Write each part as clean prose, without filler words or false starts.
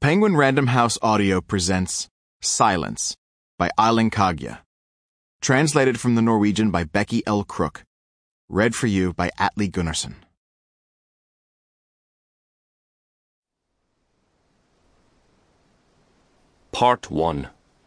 Penguin Random House Audio presents Silence by Eiling Kagya. Translated from the Norwegian by Becky L. Crook. Read for you by Atle Gunnarsson. Part 1.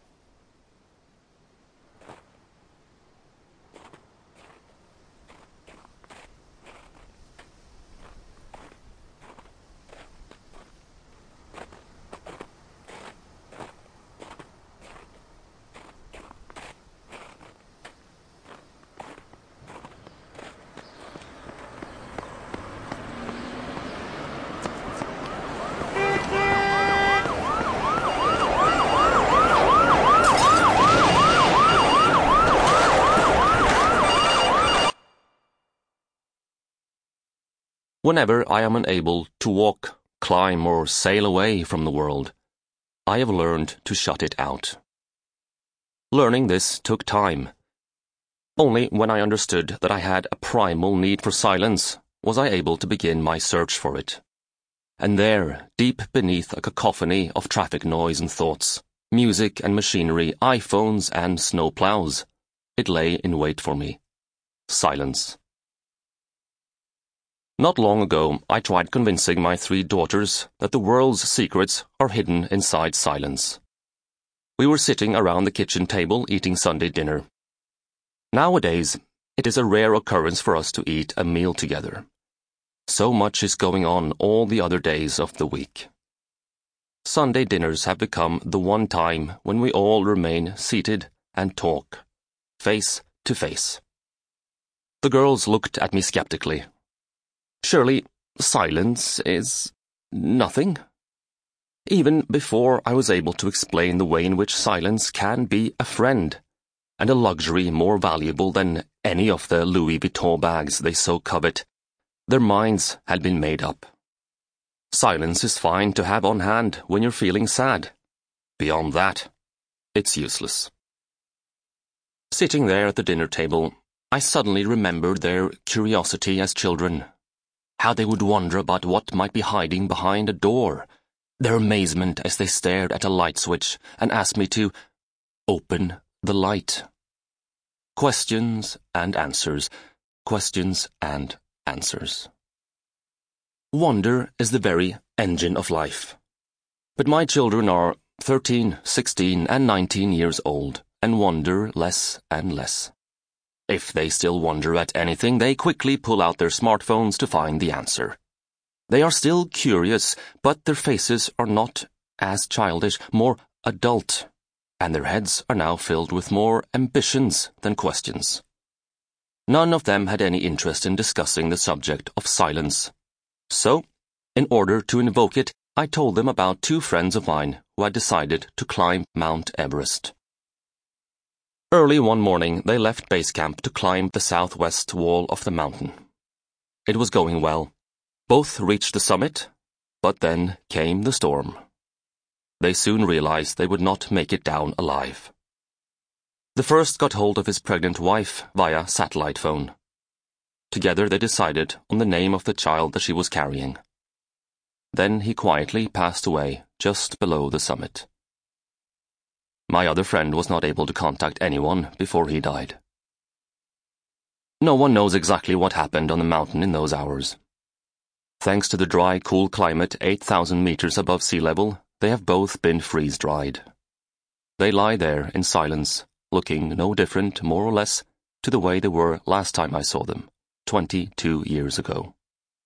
Whenever I am unable to walk, climb, or sail away from the world, I have learned to shut it out. Learning this took time. Only when I understood that I had a primal need for silence was I able to begin my search for it. And there, deep beneath a cacophony of traffic noise and thoughts, music and machinery, iPhones and snowplows, it lay in wait for me. Silence. Not long ago, I tried convincing my 3 daughters that the world's secrets are hidden inside silence. We were sitting around the kitchen table eating Sunday dinner. Nowadays, it is a rare occurrence for us to eat a meal together. So much is going on all the other days of the week. Sunday dinners have become the one time when we all remain seated and talk, face to face. The girls looked at me skeptically. Surely, silence is nothing? Even before I was able to explain the way in which silence can be a friend, and a luxury more valuable than any of the Louis Vuitton bags they so covet, their minds had been made up. Silence is fine to have on hand when you're feeling sad. Beyond that, it's useless. Sitting there at the dinner table, I suddenly remembered their curiosity as children. How they would wonder about what might be hiding behind a door, their amazement as they stared at a light switch and asked me to open the light. Questions and answers, questions and answers. Wonder is the very engine of life. But my children are 13, 16, and 19 years old and wonder less and less. If they still wonder at anything, they quickly pull out their smartphones to find the answer. They are still curious, but their faces are not as childish, more adult, and their heads are now filled with more ambitions than questions. None of them had any interest in discussing the subject of silence. So, in order to invoke it, I told them about 2 friends of mine who had decided to climb Mount Everest. Early one morning, they left base camp to climb the southwest wall of the mountain. It was going well. Both reached the summit, but then came the storm. They soon realized they would not make it down alive. The first got hold of his pregnant wife via satellite phone. Together they decided on the name of the child that she was carrying. Then he quietly passed away just below the summit. My other friend was not able to contact anyone before he died. No one knows exactly what happened on the mountain in those hours. Thanks to the dry, cool climate 8,000 meters above sea level, they have both been freeze-dried. They lie there in silence, looking no different, more or less, to the way they were last time I saw them, 22 years ago.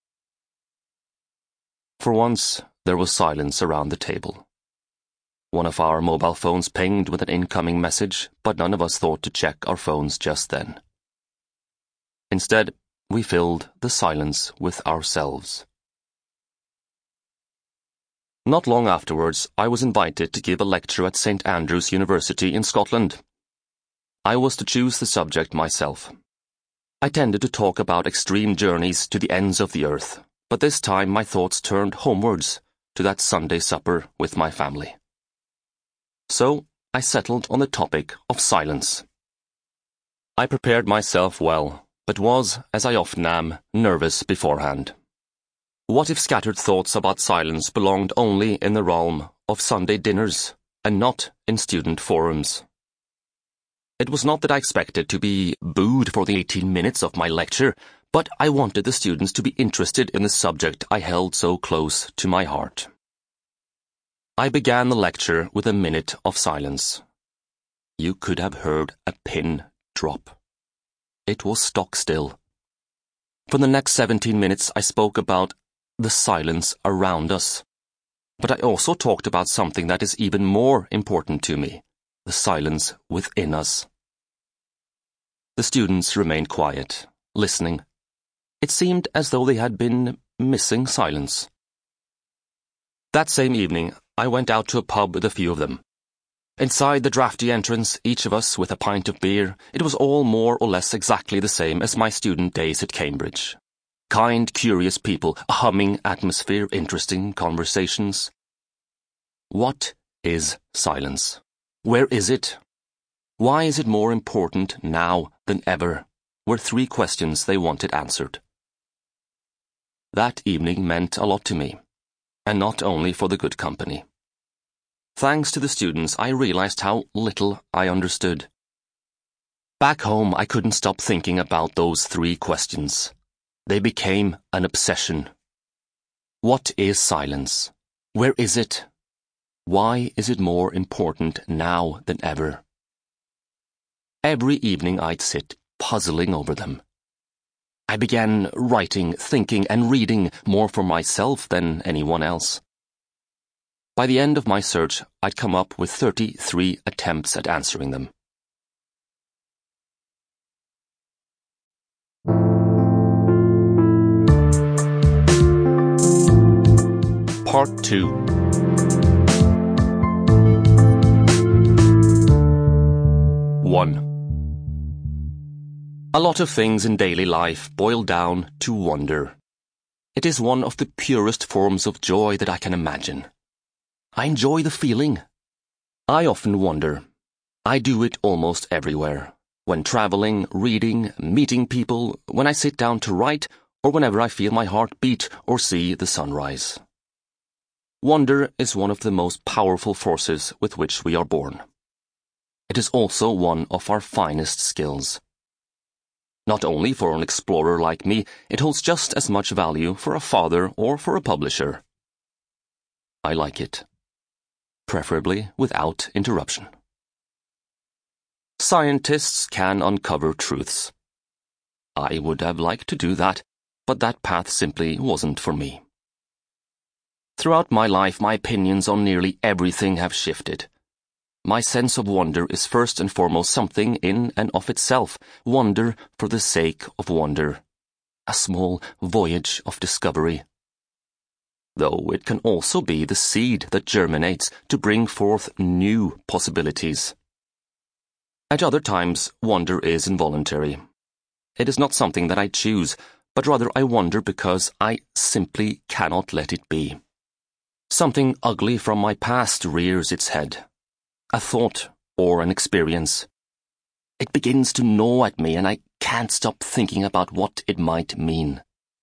For once, there was silence around the table. One of our mobile phones pinged with an incoming message, but none of us thought to check our phones just then. Instead, we filled the silence with ourselves. Not long afterwards, I was invited to give a lecture at St. Andrews University in Scotland. I was to choose the subject myself. I tended to talk about extreme journeys to the ends of the earth, but this time my thoughts turned homewards to that Sunday supper with my family. So, I settled on the topic of silence. I prepared myself well, but was, as I often am, nervous beforehand. What if scattered thoughts about silence belonged only in the realm of Sunday dinners, and not in student forums. It was not that I expected to be booed for the 18 minutes of my lecture, but I wanted the students to be interested in the subject I held so close to my heart. I began the lecture with a minute of silence. You could have heard a pin drop. It was stock still. For the next 17 minutes I spoke about the silence around us. But I also talked about something that is even more important to me, the silence within us. The students remained quiet, listening. It seemed as though they had been missing silence. That same evening, I went out to a pub with a few of them. Inside the drafty entrance, each of us with a pint of beer, it was all more or less exactly the same as my student days at Cambridge. Kind, curious people, a humming atmosphere, interesting conversations. What is silence? Where is it? Why is it more important now than ever? Were 3 questions they wanted answered. That evening meant a lot to me, and not only for the good company. Thanks to the students, I realized how little I understood. Back home, I couldn't stop thinking about those 3 questions. They became an obsession. What is silence? Where is it? Why is it more important now than ever? Every evening I'd sit puzzling over them. I began writing, thinking, and reading more for myself than anyone else. By the end of my search, I'd come up with 33 attempts at answering them. Part 2. One. A lot of things in daily life boil down to wonder. It is one of the purest forms of joy that I can imagine. I enjoy the feeling. I often wonder. I do it almost everywhere. When traveling, reading, meeting people, when I sit down to write, or whenever I feel my heart beat or see the sunrise. Wonder is one of the most powerful forces with which we are born. It is also one of our finest skills. Not only for an explorer like me, it holds just as much value for a father or for a publisher. I like it. Preferably without interruption. Scientists can uncover truths. I would have liked to do that, but that path simply wasn't for me. Throughout my life, my opinions on nearly everything have shifted. My sense of wonder is first and foremost something in and of itself, wonder for the sake of wonder, a small voyage of discovery. Though it can also be the seed that germinates to bring forth new possibilities. At other times, wonder is involuntary. It is not something that I choose, but rather I wonder because I simply cannot let it be. Something ugly from my past rears its head. A thought or an experience. It begins to gnaw at me and I can't stop thinking about what it might mean.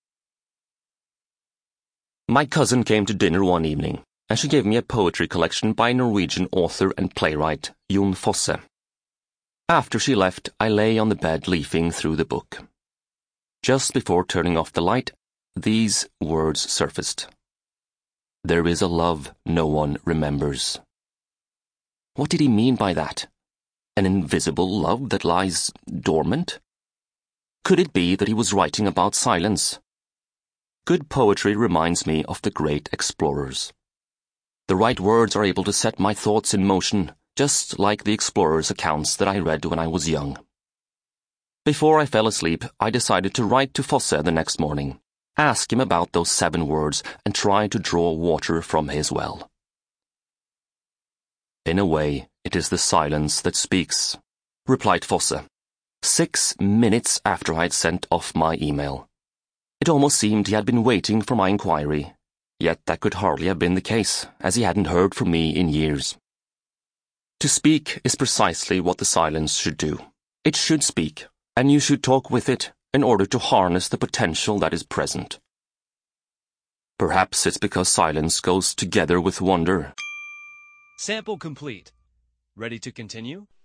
My cousin came to dinner one evening, and she gave me a poetry collection by Norwegian author and playwright Jon Fosse. After she left, I lay on the bed leafing through the book. Just before turning off the light, these words surfaced. There is a love no one remembers. What did he mean by that? An invisible love that lies dormant? Could it be that he was writing about silence? Good poetry reminds me of the great explorers. The right words are able to set my thoughts in motion, just like the explorers' accounts that I read when I was young. Before I fell asleep, I decided to write to Fosse the next morning, ask him about those 7 words, and try to draw water from his well. In a way, it is the silence that speaks, replied Fosse, 6 minutes after I had sent off my email. It almost seemed he had been waiting for my inquiry, yet that could hardly have been the case, as he hadn't heard from me in years. To speak is precisely what the silence should do. It should speak, and you should talk with it in order to harness the potential that is present. Perhaps it's because silence goes together with wonder. Sample complete. Ready to continue?